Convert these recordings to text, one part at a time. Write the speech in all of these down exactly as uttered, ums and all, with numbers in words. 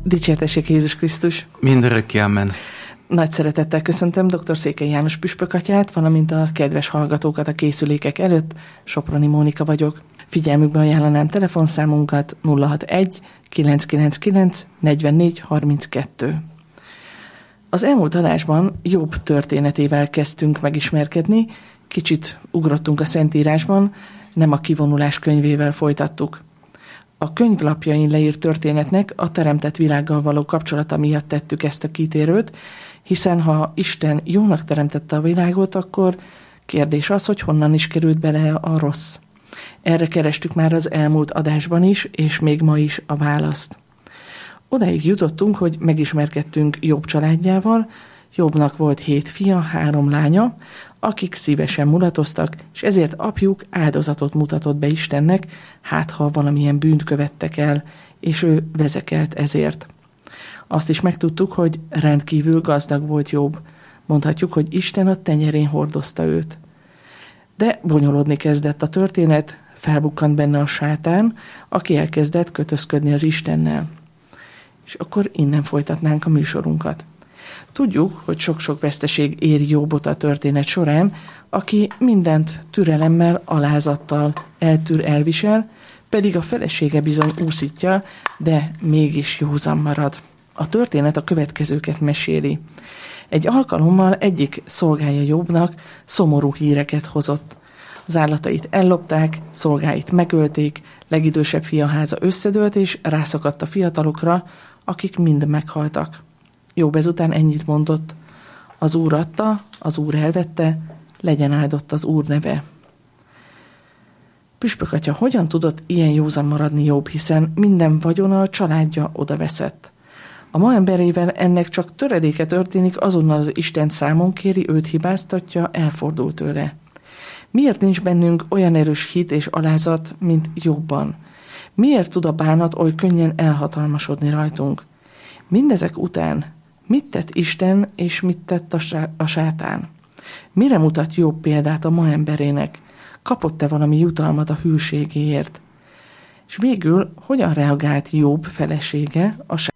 Dicsértessék Jézus Krisztus! Mindörökké, amen. Nagy szeretettel köszöntöm dr. Székely János püspökatyát, valamint a kedves hallgatókat a készülékek előtt. Soproni Mónika vagyok. Figyelmükbe ajánlanám telefonszámunkat nulla hatvanegy kilenc kilenc kilenc negyvennégy harminckettő. Az elmúlt adásban Jobb történetével kezdtünk megismerkedni, kicsit ugrottunk a Szentírásban, nem a Kivonulás könyvével folytattuk. A könyvlapjain leírt történetnek a teremtett világgal való kapcsolata miatt tettük ezt a kitérőt, hiszen ha Isten jónak teremtette a világot, akkor kérdés az, hogy honnan is került bele a rossz. Erre kerestük már az elmúlt adásban is, és még ma is a választ. Odáig jutottunk, hogy megismerkedtünk Jobb családjával. Jobbnak volt hét fia, három lánya, akik szívesen mulatoztak, és ezért apjuk áldozatot mutatott be Istennek, hát ha valamilyen bűnt követtek el, és ő vezekelt ezért. Azt is megtudtuk, hogy rendkívül gazdag volt Jobb. Mondhatjuk, hogy Isten a tenyerén hordozta őt. De bonyolodni kezdett a történet, felbukkant benne a sátán, aki elkezdett kötözködni az Istennel. És akkor innen folytatnánk a műsorunkat. Tudjuk, hogy sok-sok veszteség éri Jobbot a történet során, aki mindent türelemmel, alázattal eltűr, elvisel, pedig a felesége bizony úszítja, de mégis józan marad. A történet a következőket meséli. Egy alkalommal egyik szolgája Jobbnak szomorú híreket hozott. Az állatait ellopták, szolgáit megölték, legidősebb fia háza összedőlt, és rászakadt a fiatalokra, akik mind meghaltak. Jobb ezután ennyit mondott: az Úr adta, az Úr elvette, legyen áldott az Úr neve. Püspökatya, hogyan tudott ilyen józan maradni Jobb, hiszen minden vagyona, a családja odaveszett? A ma emberével ennek csak töredéke történik, azonnal az Isten számon kéri, őt hibáztatja, elfordul tőle. Miért nincs bennünk olyan erős hit és alázat, mint Jobbban? Miért tud a bánat oly könnyen elhatalmasodni rajtunk? Mindezek után mit tett Isten, és mit tett a, sá- a sátán? Mire mutat Jobb példát a ma emberének? Kapott-e valami jutalmat a hűségéért? És végül hogyan reagált Jobb felesége a sátán?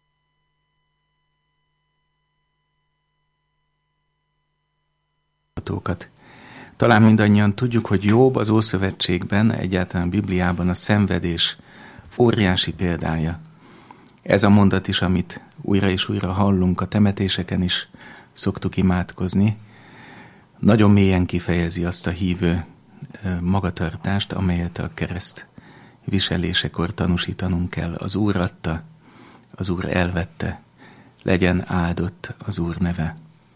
Talán mindannyian tudjuk, hogy Jobb az Ószövetségben, egyáltalán a Bibliában a szenvedés óriási példája. Ez a mondat is, amit újra és újra hallunk, a temetéseken is szoktuk imádkozni, nagyon mélyen kifejezi azt a hívő magatartást, amelyet a kereszt viselésekor tanúsítanunk kell. Az Úr adta, az Úr elvette, legyen áldott az Úr neve.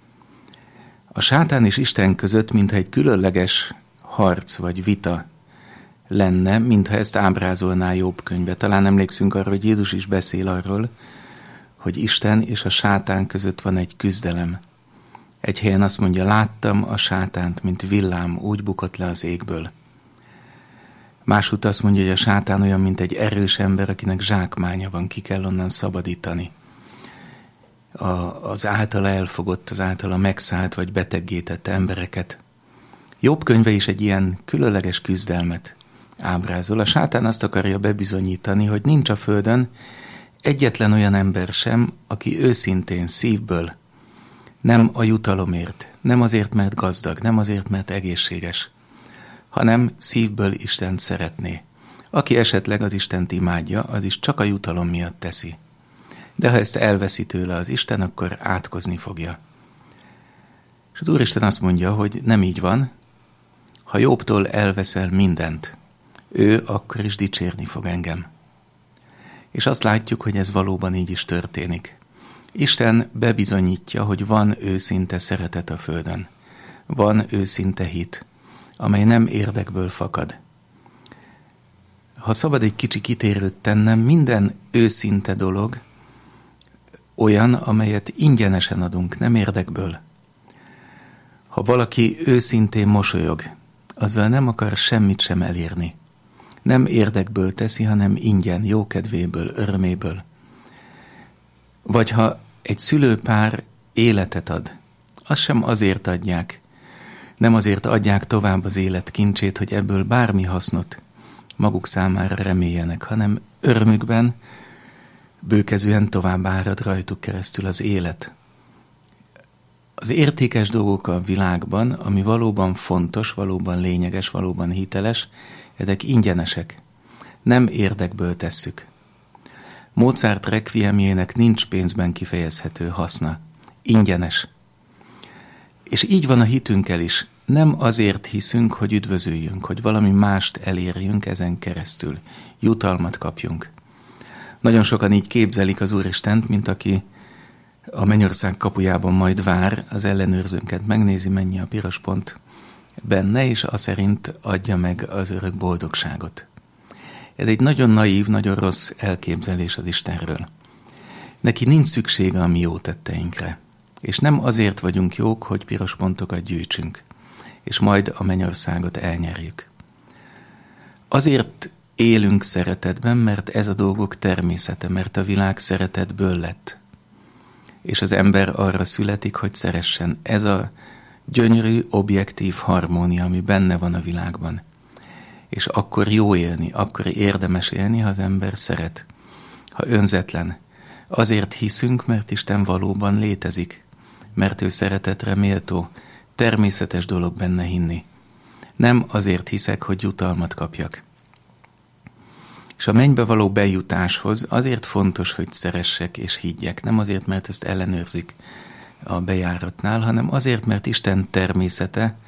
A sátán és Isten között mintha egy különleges harc vagy vita lenne, mintha ezt ábrázolná Jobb könyve. Talán emlékszünk arra, hogy Jézus is beszél arról, hogy Isten és a sátán között van egy küzdelem. Egy helyen azt mondja: láttam a sátánt, mint villám, úgy bukott le az égből. Másút azt mondja, hogy a sátán olyan, mint egy erős ember, akinek zsákmánya van, ki kell onnan szabadítani. A, az általa elfogott, az általa megszállt vagy beteggétett embereket. Jobb könyve is egy ilyen különleges küzdelmet ábrázol. A sátán azt akarja bebizonyítani, hogy nincs a földön egyetlen olyan ember sem, aki őszintén szívből, nem a jutalomért, nem azért, mert gazdag, nem azért, mert egészséges, hanem szívből Istent szeretné. Aki esetleg az Istent imádja, az is csak a jutalom miatt teszi. De ha ezt elveszi tőle az Isten, akkor átkozni fogja. És az Úristen azt mondja, hogy nem így van. Ha Jobbtól elveszel mindent, ő akkor is dicsérni fog engem. És azt látjuk, hogy ez valóban így is történik. Isten bebizonyítja, hogy van őszinte szeretet a földön. Van őszinte hit, amely nem érdekből fakad. Ha szabad egy kicsi kitérőt tennem, minden őszinte dolog olyan, amelyet ingyenesen adunk, nem érdekből. Ha valaki őszintén mosolyog, azzal nem akar semmit sem elérni. Nem érdekből teszi, hanem ingyen, jókedvéből, öröméből. Vagy ha egy szülőpár életet ad, azt sem azért adják, nem azért adják tovább az élet kincsét, hogy ebből bármi hasznot maguk számára reméljenek, hanem örömükben bőkezűen tovább árad rajtuk keresztül az élet. Az értékes dolgok a világban, ami valóban fontos, valóban lényeges, valóban hiteles, ezek ingyenesek. Nem érdekből tesszük. Mozart requiemjének nincs pénzben kifejezhető haszna. Ingyenes. És így van a hitünkkel is. Nem azért hiszünk, hogy üdvözöljünk, hogy valami mást elérjünk ezen keresztül. Jutalmat kapjunk. Nagyon sokan így képzelik az Úristent, mint aki a mennyország kapujában majd vár, az ellenőrzőnket megnézi, mennyi a piros pont benne, és az szerint adja meg az örök boldogságot. Ez egy nagyon naív, nagyon rossz elképzelés az Istenről. Neki nincs szüksége a mi jó tetteinkre. És nem azért vagyunk jók, hogy piros pontokat gyűjtsünk, és majd a mennyországot elnyerjük. Azért élünk szeretetben, mert ez a dolgok természete, mert a világ szeretetből lett. És az ember arra születik, hogy szeressen. Ez a gyönyörű, objektív harmónia, ami benne van a világban. És akkor jó élni, akkor érdemes élni, ha az ember szeret, ha önzetlen. Azért hiszünk, mert Isten valóban létezik, mert ő szeretetre méltó, természetes dolog benne hinni. Nem azért hiszek, hogy jutalmat kapjak. És a mennybe való bejutáshoz azért fontos, hogy szeressek és higgyek. Nem azért, mert ezt ellenőrzik a bejáratnál, hanem azért, mert Isten természete,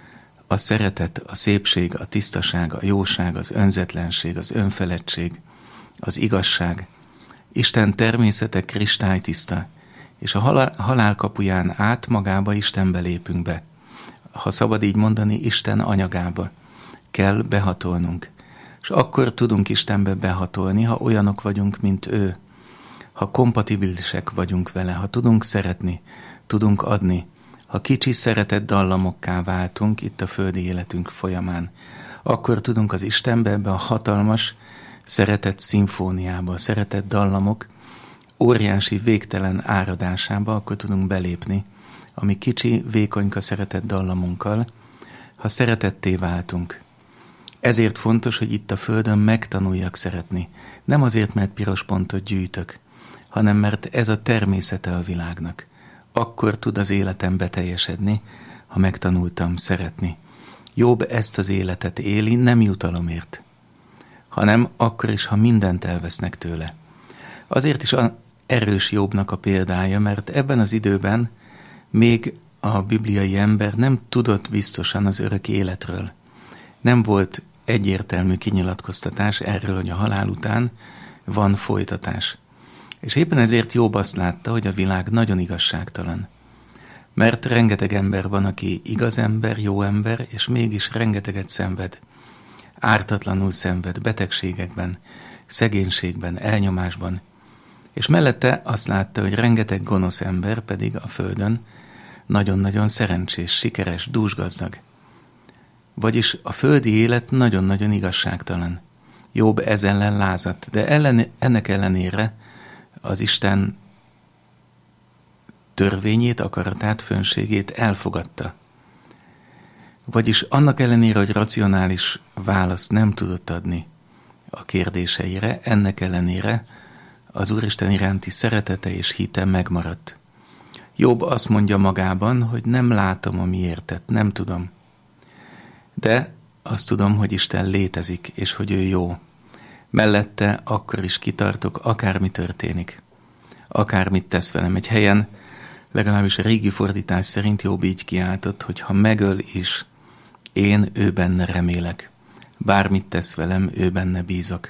a szeretet, a szépség, a tisztaság, a jóság, az önzetlenség, az önfeledtség, az igazság. Isten természete kristálytiszta, és a halál, halál kapuján át magába Istenbe lépünk be. Ha szabad így mondani, Isten anyagába kell behatolnunk. És akkor tudunk Istenbe behatolni, ha olyanok vagyunk, mint ő. Ha kompatibilisek vagyunk vele, ha tudunk szeretni, tudunk adni, ha kicsi szeretett dallamokká váltunk itt a földi életünk folyamán, akkor tudunk az Istenbe, ebbe a hatalmas szeretett szimfóniába, szeretett dallamok óriási végtelen áradásába, akkor tudunk belépni, ami kicsi, vékonyka szeretett dallamunkkal, ha szeretetté váltunk. Ezért fontos, hogy itt a földön megtanuljak szeretni. Nem azért, mert piros pontot gyűjtök, hanem mert ez a természete a világnak. Akkor tud az életem beteljesedni, ha megtanultam szeretni. Jobb ezt az életet éli, nem jutalomért, hanem akkor is, ha mindent elvesznek tőle. Azért is a erős Jobbnak a példája, mert ebben az időben még a bibliai ember nem tudott biztosan az örök életről. Nem volt egyértelmű kinyilatkoztatás erről, hogy a halál után van folytatás. És éppen ezért Jobb azt látta, hogy a világ nagyon igazságtalan. Mert rengeteg ember van, aki igaz ember, jó ember, és mégis rengeteget szenved. Ártatlanul szenved, betegségekben, szegénységben, elnyomásban. És mellette azt látta, hogy rengeteg gonosz ember pedig a földön nagyon-nagyon szerencsés, sikeres, dúsgazdag. Vagyis a földi élet nagyon-nagyon igazságtalan. Jobb ez ellen lázadt, de ellen, ennek ellenére az Isten törvényét, akaratát, fönségét elfogadta. Vagyis annak ellenére, hogy racionális választ nem tudott adni a kérdéseire, ennek ellenére az Úristen iránti szeretete és hite megmaradt. Jobb azt mondja magában, hogy nem látom a miértet, nem tudom. De azt tudom, hogy Isten létezik, és hogy ő jó. Mellette akkor is kitartok, akármi történik. Akármit tesz velem. Egy helyen, legalábbis a régi fordítás szerint Jobb így kiáltott, hogy ha megöl is, én ő benne remélek. Bármit tesz velem, ő benne bízok.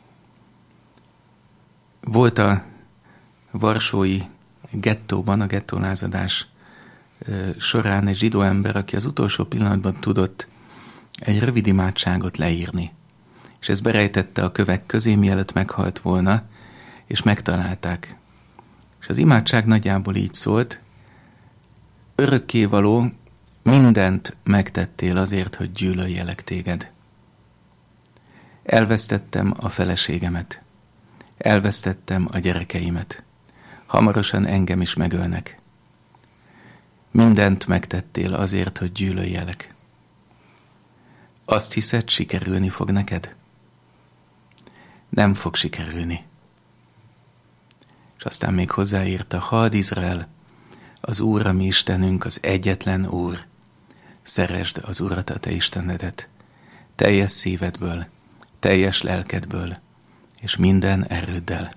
Volt a varsói gettóban, a gettólázadás során egy zsidó ember, aki az utolsó pillanatban tudott egy rövid imádságot leírni. És ez berejtette a kövek közé, mielőtt meghalt volna, és megtalálták. És az imádság nagyjából így szólt: örökkévaló, mindent megtettél azért, hogy gyűlöljelek téged. Elvesztettem a feleségemet. Elvesztettem a gyerekeimet. Hamarosan engem is megölnek. Mindent megtettél azért, hogy gyűlöljelek. Azt hiszed, sikerülni fog neked? Nem fog sikerülni. aztán még hozzáírta: Halld Izrael, az Úr a mi Istenünk, az egyetlen Úr. Szeresd az Urat, a te Istenedet, teljes szívedből, teljes lelkedből, és minden erőddel.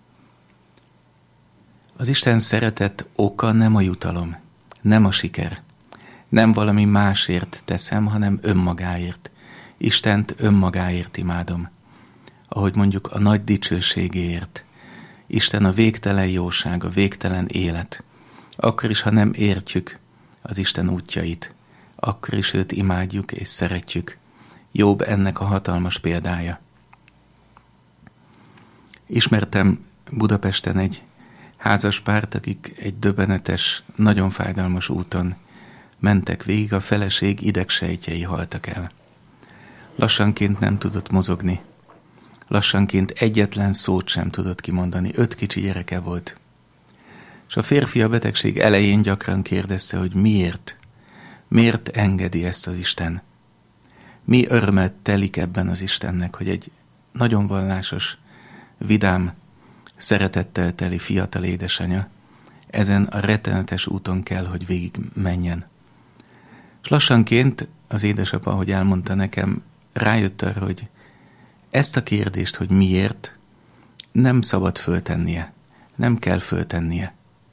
Az Isten szeretet oka nem a jutalom, nem a siker, nem valami másért teszem, hanem önmagáért. Istent önmagáért imádom. Ahogy mondjuk a nagy dicsőségéért. Isten a végtelen jóság, a végtelen élet. Akkor is, ha nem értjük az Isten útjait, akkor is őt imádjuk és szeretjük. Jobb ennek a hatalmas példája. Ismertem Budapesten egy házaspárt, akik egy döbbenetes, nagyon fájdalmas úton mentek végig, a feleség idegsejtjei haltak el. Lassanként nem tudott mozogni. Lassanként egyetlen szót sem tudott kimondani. Öt kicsi gyereke volt. És a férfi a betegség elején gyakran kérdezte, hogy miért? Miért engedi ezt az Isten? Mi örömet telik ebben az Istennek, hogy egy nagyon vallásos, vidám, szeretettel teli fiatal édesanyja ezen a rettenetes úton kell, hogy végig menjen. És lassanként az édesapa, ahogy elmondta nekem, rájött arra, hogy ezt a kérdést, hogy miért, nem szabad föltennie, nem kell föltennie.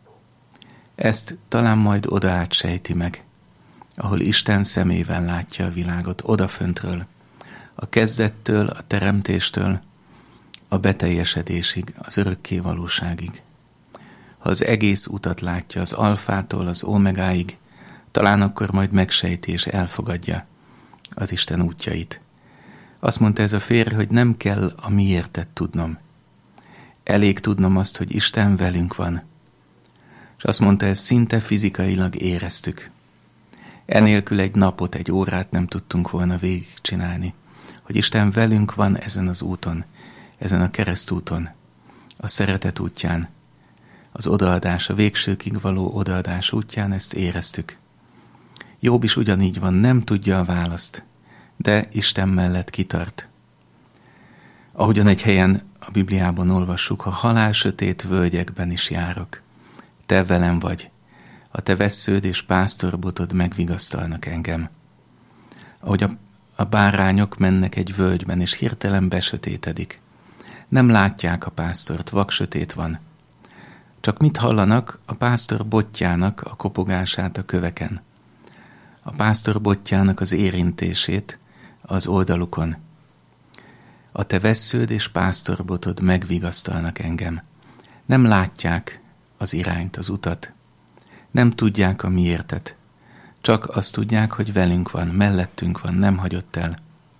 Ezt talán majd oda átsejti meg, ahol Isten szemével látja a világot, odaföntről, a kezdettől, a teremtéstől, a beteljesedésig, az örökké valóságig. Ha az egész utat látja, az alfától az omegáig, talán akkor majd megsejti és elfogadja az Isten útjait. Azt mondta ez a férj, hogy nem kell a miértet tudnom. Elég tudnom azt, hogy Isten velünk van. És azt mondta, ezt szinte fizikailag éreztük. Enélkül egy napot, egy órát nem tudtunk volna végigcsinálni. Hogy Isten velünk van ezen az úton, ezen a keresztúton, a szeretet útján, az odaadás, a végsőkig való odaadás útján, ezt éreztük. Jobb is ugyanígy van, nem tudja a választ, de Isten mellett kitart. Ahogyan egy helyen a Bibliában olvassuk, a halál sötét völgyekben is járok. Te velem vagy, a te vessződ és pásztorbotod megvigasztalnak engem. Ahogy a, a bárányok mennek egy völgyben, és hirtelen besötétedik. Nem látják a pásztort, vaksötét van. Csak mit hallanak? A pásztor botjának a kopogását a köveken. A pásztor botjának az érintését az oldalukon. A te vessződ és pásztorbotod megvigasztalnak engem. Nem látják az irányt, az utat. Nem tudják a miértet. Csak azt tudják, hogy velünk van, mellettünk van, nem hagyott el.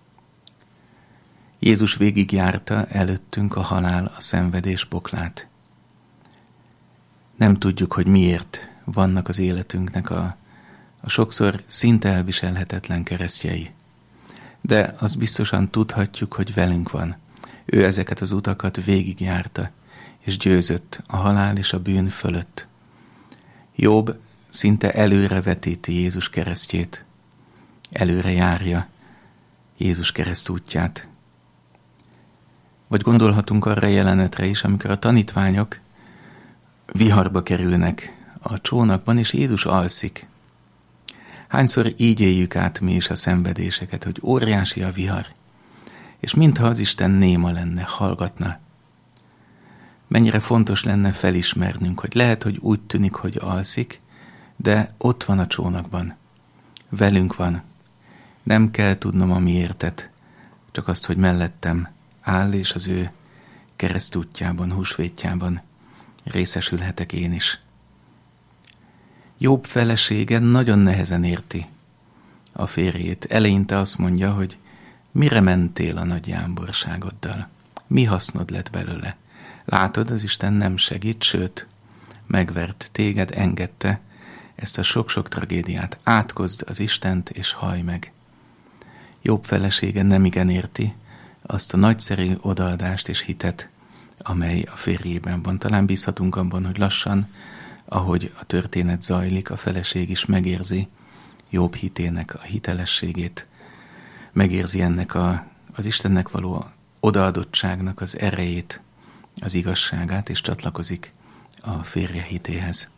Jézus végigjárta előttünk a halál, a szenvedés poklát. Nem tudjuk, hogy miért vannak az életünknek a, a sokszor szinte elviselhetetlen keresztjei. De azt biztosan tudhatjuk, hogy velünk van. Ő ezeket az utakat végigjárta, és győzött a halál és a bűn fölött. Jobb szinte előrevetíti Jézus keresztjét. Előre járja Jézus keresztútját. Vagy gondolhatunk arra jelenetre is, amikor a tanítványok viharba kerülnek a csónakban, és Jézus alszik. Hányszor így éljük át mi is a szenvedéseket, hogy óriási a vihar, és mintha az Isten néma lenne, hallgatna. Mennyire fontos lenne felismernünk, hogy lehet, hogy úgy tűnik, hogy alszik, de ott van a csónakban. Velünk van. Nem kell tudnom a miértet, csak azt, hogy mellettem áll, és az ő keresztútjában, húsvétjában részesülhetek én is. Jobb felesége nagyon nehezen érti a férjét. Eleinte azt mondja, hogy mire mentél a nagy jámborságoddal? Mi hasznod lett belőle? Látod, az Isten nem segít, sőt, megvert téged, engedte ezt a sok-sok tragédiát. Átkozd az Istent, és hallj meg. Jobb felesége nem igen érti azt a nagyszerű odaadást és hitet, amely a férjében van. Talán bízhatunk abban, hogy lassan, ahogy a történet zajlik, a feleség is megérzi Jobb hitének a hitelességét, megérzi ennek a, az Istennek való odaadottságnak az erejét, az igazságát, és csatlakozik a férje hitéhez.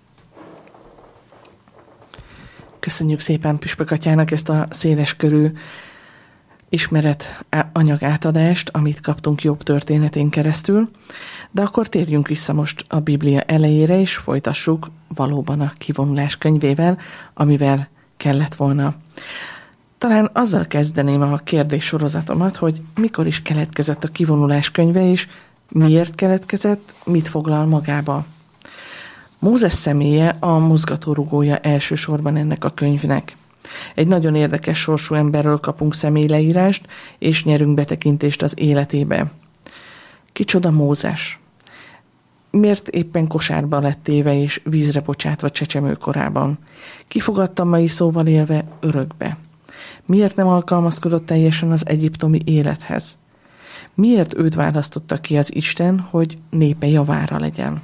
Köszönjük szépen Püspök atyának ezt a széles körű ismeret anyag átadást, amit kaptunk Jobb történetén keresztül, de akkor térjünk vissza most a Biblia elejére, és folytassuk valóban a Kivonulás könyvével, amivel kellett volna. Talán azzal kezdeném a kérdés sorozatomat, hogy mikor is keletkezett a Kivonulás könyve, és miért keletkezett, mit foglal magába. Mózes személye a mozgatórugója elsősorban ennek a könyvnek. Egy nagyon érdekes sorsú emberről kapunk személyleírást, és nyerünk betekintést az életébe. Kicsoda Mózes? Miért éppen kosárba lett téve és vízre bocsátva csecsemőkorában? Ki fogadta mai szóval élve örökbe? Miért nem alkalmazkodott teljesen az egyiptomi élethez? Miért őt választotta ki az Isten, hogy népe javára legyen?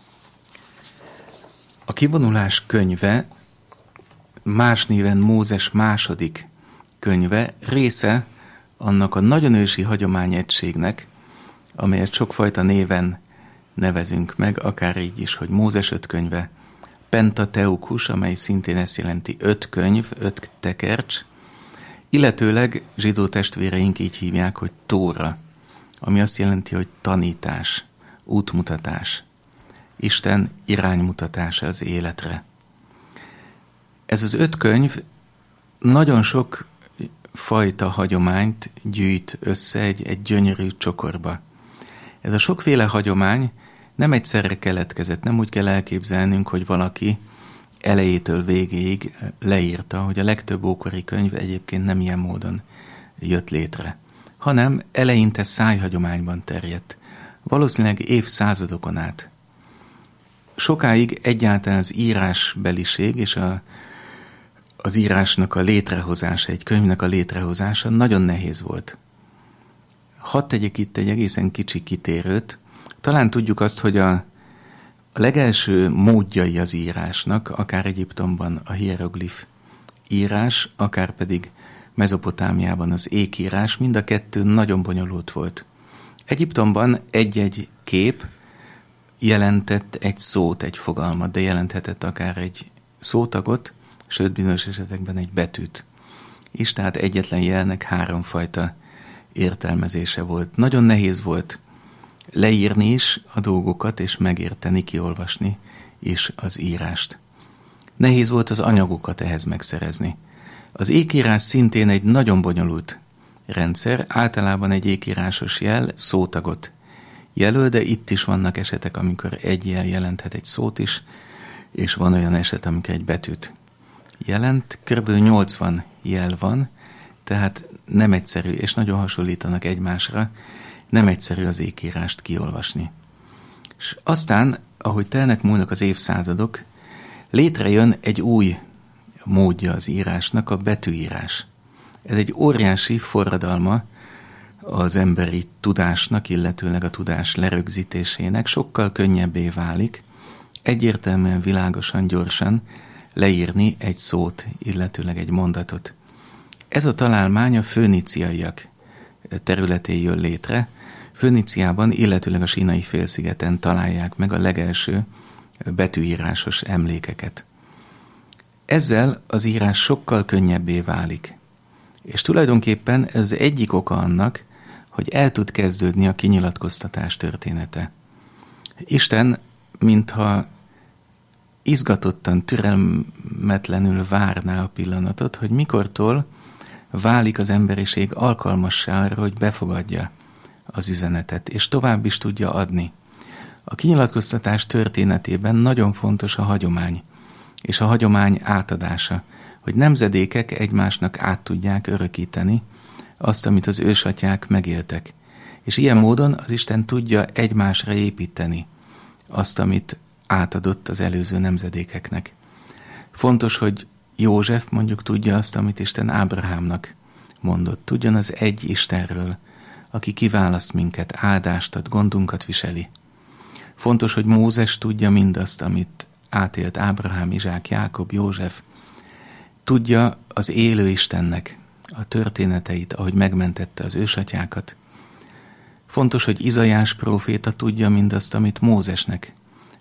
A Kivonulás könyve, más néven Mózes második könyve, része annak a nagyon ősi hagyományegységnek, amelyet sokfajta néven nevezünk meg, akár így is, hogy Mózes öt könyve, Pentateukus, amely szintén ezt jelenti öt könyv, öt tekercs, illetőleg zsidó testvéreink így hívják, hogy Tóra, ami azt jelenti, hogy tanítás, útmutatás, Isten iránymutatása az életre. Ez az öt könyv nagyon sok fajta hagyományt gyűjt össze egy, egy gyönyörű csokorba. Ez a sokféle hagyomány nem egyszerre keletkezett, nem úgy kell elképzelnünk, hogy valaki elejétől végéig leírta, hogy a legtöbb ókori könyv egyébként nem ilyen módon jött létre, hanem eleinte szájhagyományban terjedt, valószínűleg évszázadokon át. Sokáig egyáltalán az írásbeliség és a, az írásnak a létrehozása, egy könyvnek a létrehozása nagyon nehéz volt. Hadd tegyek itt egy egészen kicsi kitérőt. Talán tudjuk azt, hogy a, a legelső módjai az írásnak, akár Egyiptomban a hieroglif írás, akár pedig Mezopotámiában az ékírás, mind a kettő nagyon bonyolult volt. Egyiptomban egy-egy kép jelentett egy szót, egy fogalmat, de jelenthetett akár egy szótagot, sőt bizonyos esetekben egy betűt. És tehát egyetlen jelnek háromfajta értelmezése volt. Nagyon nehéz volt leírni is a dolgokat, és megérteni, kiolvasni is az írást. Nehéz volt az anyagokat ehhez megszerezni. Az ékírás szintén egy nagyon bonyolult rendszer, általában egy ékírásos jel szótagot jelöl, de itt is vannak esetek, amikor egy jel jelenthet egy szót is, és van olyan eset, amikor egy betűt jelent. Körülbelül nyolcvan jel van, tehát nem egyszerű, és nagyon hasonlítanak egymásra, nem egyszerű az ékírást kiolvasni. És aztán, ahogy telnek múlnak az évszázadok, létrejön egy új módja az írásnak, a betűírás. Ez egy óriási forradalma az emberi tudásnak, illetőleg a tudás lerögzítésének, sokkal könnyebbé válik, egyértelműen, világosan, gyorsan leírni egy szót, illetőleg egy mondatot. Ez a találmány a föníciaiak területén jön létre. Föníciában, illetőleg a Sínai félszigeten találják meg a legelső betűírásos emlékeket. Ezzel az írás sokkal könnyebbé válik. És tulajdonképpen ez egyik oka annak, hogy el tud kezdődni a kinyilatkoztatás története. Isten, mintha izgatottan, türelmetlenül várná a pillanatot, hogy mikortól válik az emberiség alkalmassá arra, hogy befogadja az üzenetet, és tovább is tudja adni. A kinyilatkoztatás történetében nagyon fontos a hagyomány, és a hagyomány átadása, hogy nemzedékek egymásnak át tudják örökíteni azt, amit az ősatyák megéltek. És ilyen módon az Isten tudja egymásra építeni azt, amit átadott az előző nemzedékeknek. Fontos, hogy József mondjuk tudja azt, amit Isten Ábrahámnak mondott. Tudjon az egy Istenről, aki kiválaszt minket, áldást ad, gondunkat viseli. Fontos, hogy Mózes tudja mindazt, amit átélt Ábrahám, Izsák, Jákob, József. Tudja az élő Istennek a történeteit, ahogy megmentette az ősatyákat. Fontos, hogy Izaiás próféta tudja mindazt, amit Mózesnek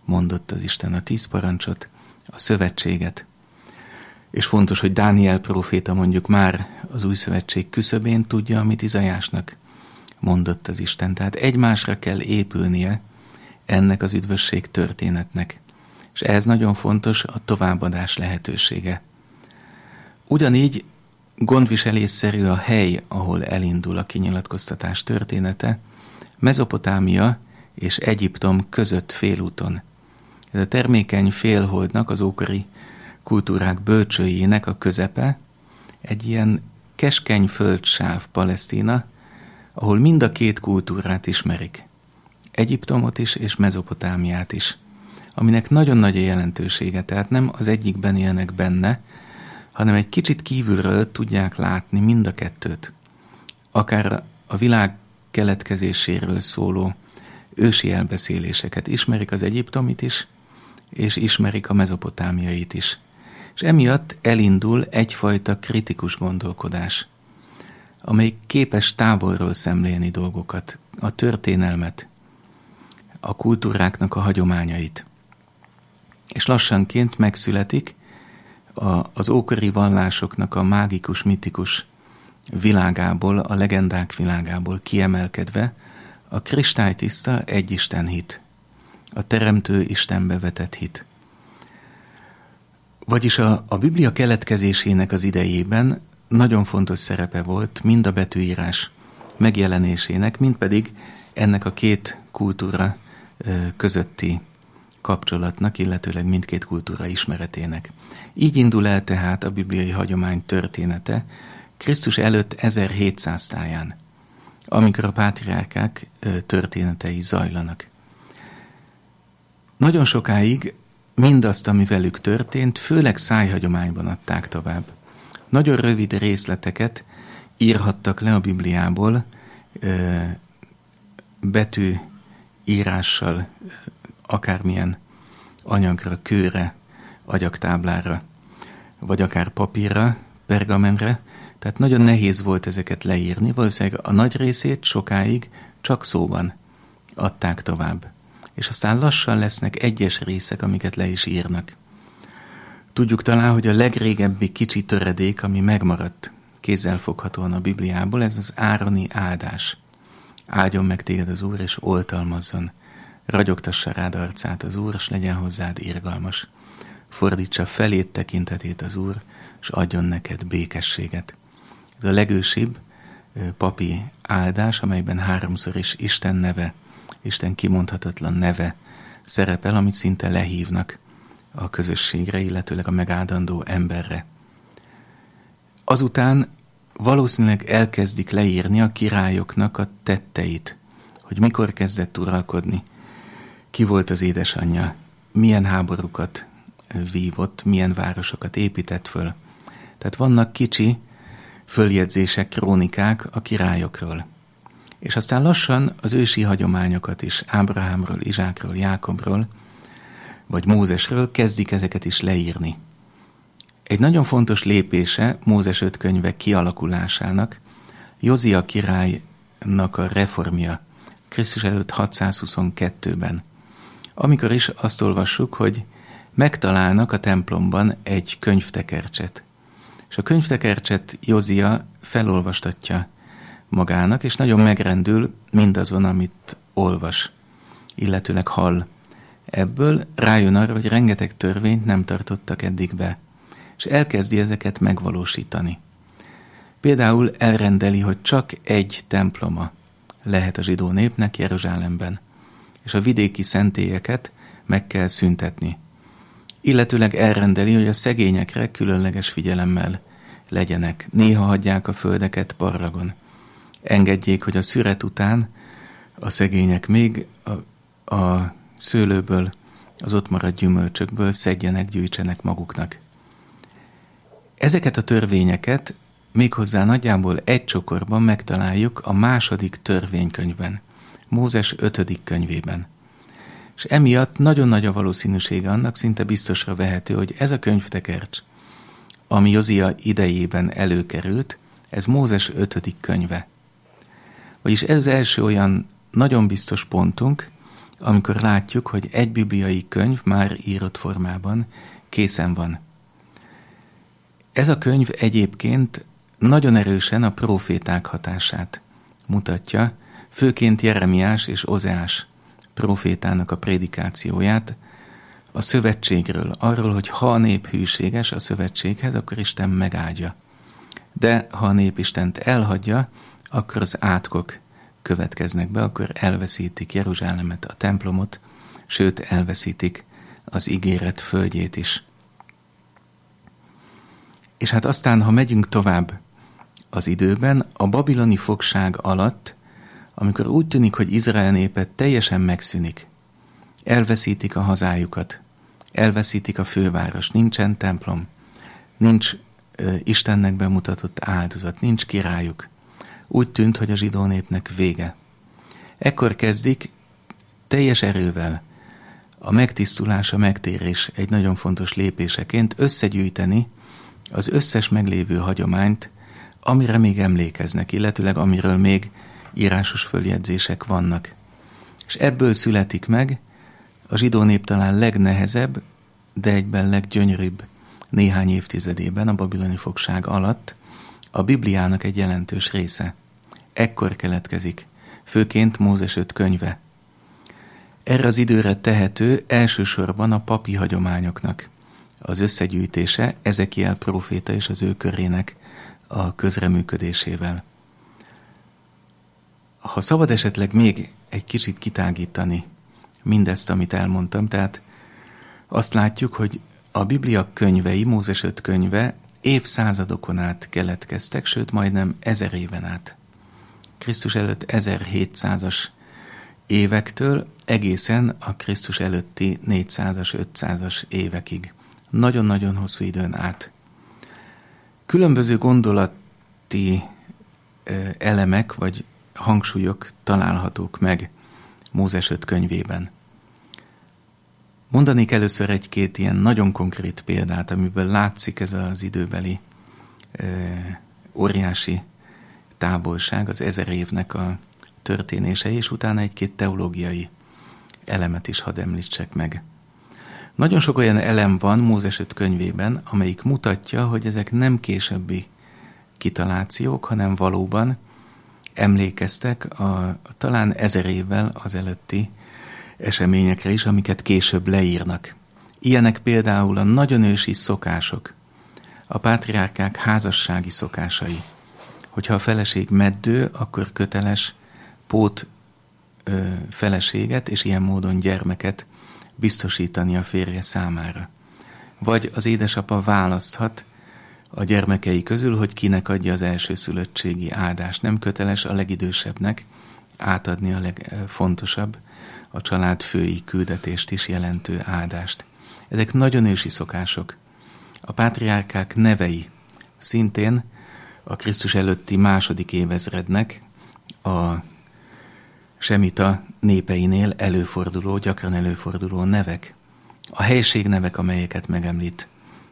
mondott az Isten, a tíz parancsot, a szövetséget. És fontos, hogy Dániel próféta mondjuk már az új szövetség küszöbén tudja, amit Izaiásnak mondott az Isten. Tehát egymásra kell épülnie ennek az üdvösség történetnek. És ehhez nagyon fontos a továbbadás lehetősége. Ugyanígy gondviselésszerű a hely, ahol elindul a kinyilatkoztatás története, Mezopotámia és Egyiptom között félúton. Ez a termékeny félholdnak, az ókori kultúrák bölcsőjének a közepe, egy ilyen keskeny földsáv Palesztina, ahol mind a két kultúrát ismerik. Egyiptomot is és Mezopotámiát is, aminek nagyon nagy a jelentősége, tehát nem az egyikben élnek benne, hanem egy kicsit kívülről tudják látni mind a kettőt. Akár a világ keletkezéséről szóló ősi elbeszéléseket ismerik az egyiptomit is, és ismerik a mezopotámiait is. És emiatt elindul egyfajta kritikus gondolkodás, amely képes távolról szemlélni dolgokat, a történelmet, a kultúráknak a hagyományait. És lassanként megszületik a, az ókori vallásoknak a mágikus, mitikus világából, a legendák világából kiemelkedve a kristálytiszta egyisten hit, a teremtő Istenbe vetett hit. Vagyis a, a Biblia keletkezésének az idejében nagyon fontos szerepe volt mind a betűírás megjelenésének, mind pedig ennek a két kultúra közötti kapcsolatnak, illetőleg mindkét kultúra ismeretének. Így indul el tehát a bibliai hagyomány története Krisztus előtt ezerhétszáz táján, amikor a pátriárkák történetei zajlanak. Nagyon sokáig mindazt, ami velük történt, főleg szájhagyományban adták tovább. Nagyon rövid részleteket írhattak le a Bibliából betűírással, akármilyen anyagra, kőre, agyagtáblára, vagy akár papírra, pergamenre, tehát nagyon nehéz volt ezeket leírni, valószínűleg a nagy részét sokáig csak szóban adták tovább. És aztán lassan lesznek egyes részek, amiket le is írnak. Tudjuk talán, hogy a legrégebbi kicsi töredék, ami megmaradt kézzelfoghatóan a Bibliából, ez az ároni áldás. Áldjon meg téged az Úr, és oltalmazzon. Ragyogtassa rád arcát az Úr, és legyen hozzád irgalmas. Fordítsa felét tekintetét az Úr, és adjon neked békességet. Ez a legősibb papi áldás, amelyben háromszor is Isten neve, Isten kimondhatatlan neve szerepel, amit szinte lehívnak a közösségre, illetőleg a megáldandó emberre. Azután valószínűleg elkezdik leírni a királyoknak a tetteit, hogy mikor kezdett uralkodni, ki volt az édesanyja, milyen háborúkat vívott, milyen városokat épített föl. Tehát vannak kicsi följegyzések, krónikák a királyokról. És aztán lassan az ősi hagyományokat is, Ábrahámról, Izsákról, Jákobról, vagy Mózesről kezdik ezeket is leírni. Egy nagyon fontos lépése Mózes öt könyve kialakulásának Józia királynak a reformja Krisztus előtt hatszázhuszonkettőben, amikor is azt olvassuk, hogy megtalálnak a templomban egy könyvtekercset. És a könyvtekercset Józia felolvastatja magának, és nagyon megrendül mindazon, amit olvas, illetőleg hall. Ebből rájön arra, hogy rengeteg törvényt nem tartottak eddig be, és elkezdi ezeket megvalósítani. Például elrendeli, hogy csak egy temploma lehet a zsidó népnek Jeruzsálemben, és a vidéki szentélyeket meg kell szüntetni. Illetőleg elrendeli, hogy a szegényekre különleges figyelemmel legyenek. Néha hagyják a földeket parlagon. Engedjék, hogy a szüret után a szegények még a, a szőlőből, az ott maradt gyümölcsökből szedjenek, gyűjtsenek maguknak. Ezeket a törvényeket méghozzá nagyjából egy csokorban megtaláljuk a második törvénykönyvben, Mózes ötödik könyvében. És emiatt nagyon nagy a valószínűsége annak, szinte biztosra vehető, hogy ez a könyvtekercs, ami Józia idejében előkerült, ez Mózes ötödik könyve. Vagyis ez az első olyan nagyon biztos pontunk, amikor látjuk, hogy egy bibliai könyv már írott formában készen van. Ez a könyv egyébként nagyon erősen a próféták hatását mutatja, főként Jeremiás és Ozeás prófétának a prédikációját a szövetségről, arról, hogy ha a nép hűséges a szövetséghez, akkor Isten megáldja. De ha a nép Istent elhagyja, akkor az átkok következnek be, akkor elveszítik Jeruzsálemet, a templomot, sőt elveszítik az ígéret földjét is. És hát aztán, ha megyünk tovább az időben, a babiloni fogság alatt, amikor úgy tűnik, hogy Izrael népe teljesen megszűnik, elveszítik a hazájukat, elveszítik a főváros, nincsen templom, nincs ö, Istennek bemutatott áldozat, nincs királyuk. Úgy tűnt, hogy a zsidó népnek vége. Ekkor kezdik teljes erővel a megtisztulás, a megtérés egy nagyon fontos lépéseként összegyűjteni az összes meglévő hagyományt, amire még emlékeznek, illetőleg amiről még írásos följegyzések vannak. És ebből születik meg a zsidó nép talán legnehezebb, de egyben leggyönyörűbb néhány évtizedében a babiloni fogság alatt a Bibliának egy jelentős része. Ekkor keletkezik, főként Mózes öt könyve. Erre az időre tehető elsősorban a papi hagyományoknak az összegyűjtése, Ezekiel próféta és az ő körének a közreműködésével. Ha szabad esetleg még egy kicsit kitágítani mindezt, amit elmondtam, tehát azt látjuk, hogy a Biblia könyvei, Mózes öt könyve évszázadokon át keletkeztek, sőt majdnem ezer éven át. Krisztus előtt ezerhétszázas évektől egészen a Krisztus előtti négyszázas, ötszázas évekig. Nagyon-nagyon hosszú időn át. Különböző gondolati elemek vagy hangsúlyok találhatók meg Mózes öt könyvében. Mondanék először egy-két ilyen nagyon konkrét példát, amiből látszik ez az időbeli e, óriási távolság, az ezer évnek a történése, és utána egy-két teológiai elemet is hadd említsek meg. Nagyon sok olyan elem van Mózes öt könyvében, amelyik mutatja, hogy ezek nem későbbi kitalációk, hanem valóban emlékeztek a, a talán ezer évvel az előtti eseményekre is, amiket később leírnak. Ilyenek például a nagyon ősi szokások, a pátriárkák házassági szokásai. Hogyha a feleség meddő, akkor köteles pót ö, feleséget és ilyen módon gyermeket biztosítani a férje számára. Vagy az édesapa választhat a gyermekei közül, hogy kinek adja az elsőszülöttségi áldást. Nem köteles a legidősebbnek átadni a legfontosabb, a család fői küldetést is jelentő áldást. Ezek nagyon ősi szokások. A pátriárkák nevei szintén a Krisztus előtti második évezrednek a semita népeinél előforduló, gyakran előforduló nevek. A helységnevek, amelyeket megemlít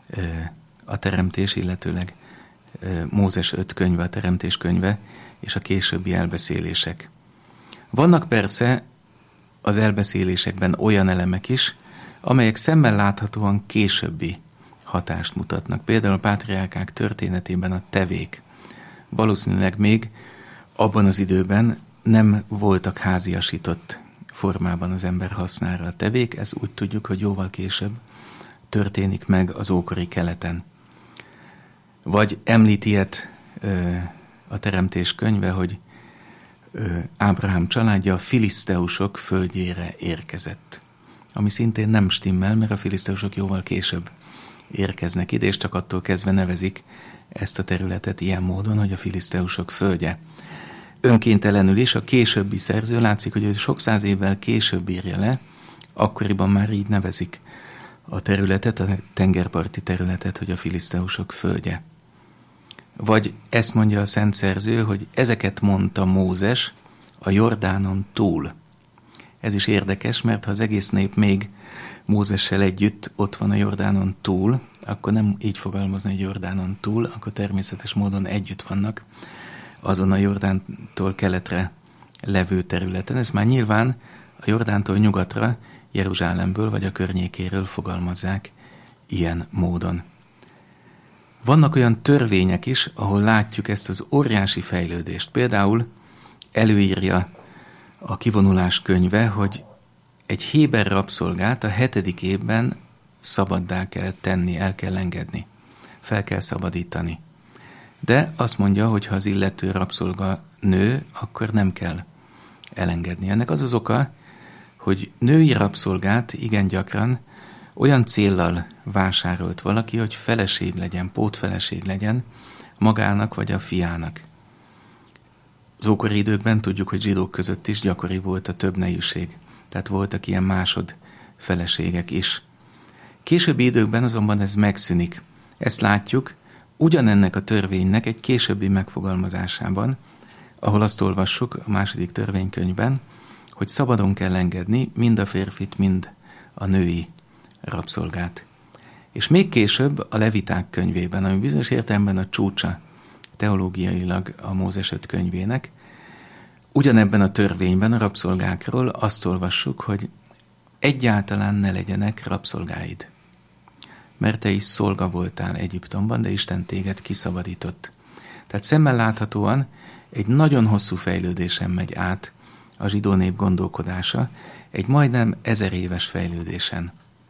a teremtés, illetőleg Mózes öt könyve, a teremtés könyve, és a későbbi elbeszélések. Vannak persze az elbeszélésekben olyan elemek is, amelyek szemmel láthatóan későbbi hatást mutatnak. Például a pátriárkák történetében a tevék. Valószínűleg még abban az időben nem voltak háziasított formában az ember hasznára a tevék, ez úgy tudjuk, hogy jóval később történik meg az ókori keleten. Vagy említ ilyet ö, a teremtés könyve, hogy ö, Ábrahám családja a filiszteusok földjére érkezett. Ami szintén nem stimmel, mert a filiszteusok jóval később érkeznek ide, és csak attól kezdve nevezik ezt a területet ilyen módon, hogy a filiszteusok földje. Önkéntelenül is a későbbi szerző látszik, hogy ő sok száz évvel később írja le, akkoriban már így nevezik a területet, a tengerparti területet, hogy a filiszteusok földje. Vagy ezt mondja a szent szerző, hogy ezeket mondta Mózes a Jordánon túl. Ez is érdekes, mert ha az egész nép még Mózessel együtt ott van a Jordánon túl, akkor nem így fogalmazni, hogy Jordánon túl, akkor természetes módon együtt vannak azon a Jordántól keletre levő területen. Ez már nyilván a Jordántól nyugatra, Jeruzsálemből vagy a környékéről fogalmazzák ilyen módon. Vannak olyan törvények is, ahol látjuk ezt az óriási fejlődést. Például előírja a kivonulás könyve, hogy egy héber rabszolgát a hetedik évben szabaddá kell tenni, el kell engedni, fel kell szabadítani. De azt mondja, hogy ha az illető rabszolga nő, akkor nem kell elengedni. Ennek az az oka, hogy női rabszolgát igen gyakran olyan céllal vásárolt valaki, hogy feleség legyen, pótfeleség legyen magának vagy a fiának. Az ókori időkben tudjuk, hogy zsidók között is gyakori volt a több nejűség. Tehát voltak ilyen másod feleségek is. Későbbi időkben azonban ez megszűnik. Ezt látjuk ugyanennek a törvénynek egy későbbi megfogalmazásában, ahol azt olvassuk a második törvénykönyvben, hogy szabadon kell engedni mind a férfit, mind a női rabszolgát. És még később a Leviták könyvében, ami bizonyos értelemben a csúcsa teológiailag a Mózes öt könyvének, ugyanebben a törvényben a rabszolgákról azt olvassuk, hogy egyáltalán ne legyenek rabszolgáid. Mert te is szolga voltál Egyiptomban, de Isten téged kiszabadított. Tehát szemmel láthatóan egy nagyon hosszú fejlődésen megy át a zsidó nép gondolkodása, egy majdnem ezer éves fejlődésen.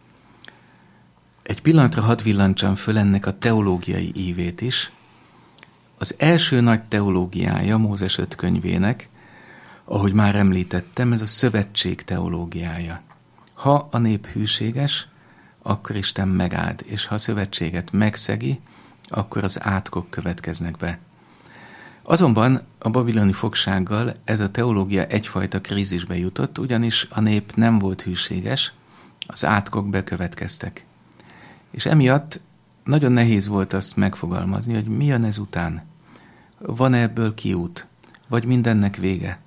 Egy pillanatra hadd villantsam föl ennek a teológiai ívét is. Az első nagy teológiája Mózes öt könyvének, ahogy már említettem, ez a szövetség teológiája. Ha a nép hűséges, akkor Isten megáld, és ha a szövetséget megszegi, akkor az átkok következnek be. Azonban a babiloni fogsággal ez a teológia egyfajta krízisbe jutott, ugyanis a nép nem volt hűséges, az átkok bekövetkeztek. És emiatt nagyon nehéz volt azt megfogalmazni, hogy mi jön ezután. Van-e ebből kiút? Vagy mindennek vége?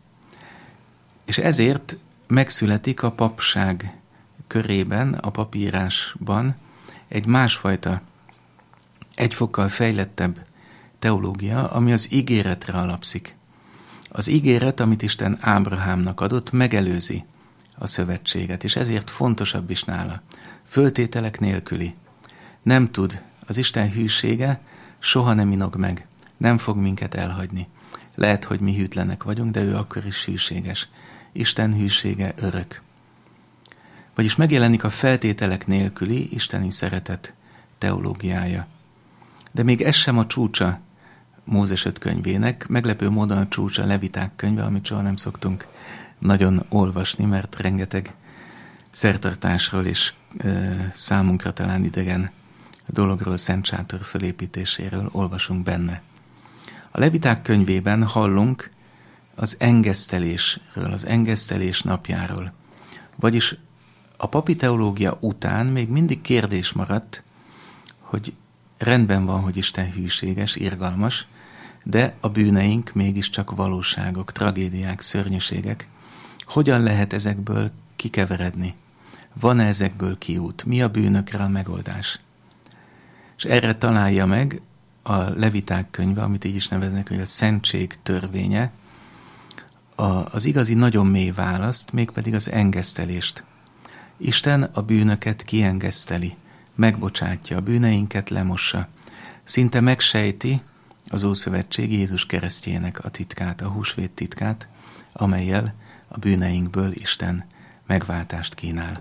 És ezért megszületik a papság körében, a papírásban egy másfajta, egy fokkal fejlettebb teológia, ami az ígéretre alapszik. Az ígéret, amit Isten Ábrahámnak adott, megelőzi a szövetséget, és ezért fontosabb is nála. Föltételek nélküli. Nem tud, az Isten hűsége soha nem inog meg, nem fog minket elhagyni. Lehet, hogy mi hűtlenek vagyunk, de ő akkor is hűséges. Isten hűsége örök. Vagyis megjelenik a feltételek nélküli isteni szeretet teológiája. De még ez sem a csúcsa Mózes öt könyvének, meglepő módon a csúcsa Leviták könyve, amit soha nem szoktunk nagyon olvasni, mert rengeteg szertartásról és e, számunkra talán idegen dologról, Szent Sátor fölépítéséről olvasunk benne. A Leviták könyvében hallunk az engesztelésről, az engesztelés napjáról. Vagyis a papi teológia után még mindig kérdés maradt, hogy rendben van, hogy Isten hűséges, irgalmas, de a bűneink mégiscsak valóságok, tragédiák, szörnyűségek. Hogyan lehet ezekből kikeveredni? Van-e ezekből kiút? Mi a bűnökre a megoldás? És erre találja meg a Leviták könyve, amit így is neveznek, hogy a szentség törvénye, a, az igazi nagyon mély választ, mégpedig az engesztelést. Isten a bűnöket kiengeszteli, megbocsátja, a bűneinket lemossa. Szinte megsejti az Ószövetség Jézus keresztjének a titkát, a húsvét titkát, amellyel a bűneinkből Isten megváltást kínál.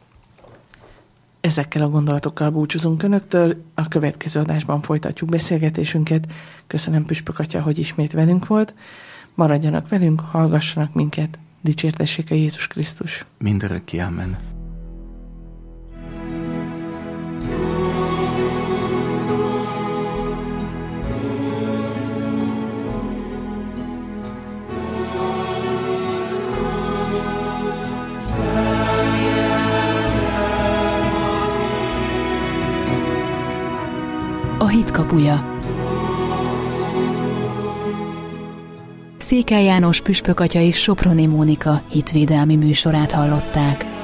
Ezekkel a gondolatokkal búcsúzunk Önöktől, a következő adásban folytatjuk beszélgetésünket. Köszönöm Püspök Atya, hogy ismét velünk volt. Maradjanak velünk, hallgassanak minket. Dicsértessék a Jézus Krisztus. Mindörökké, amen. A hit kapuja. Székely János püspök atya és Soproni Mónika hitvédelmi műsorát hallották.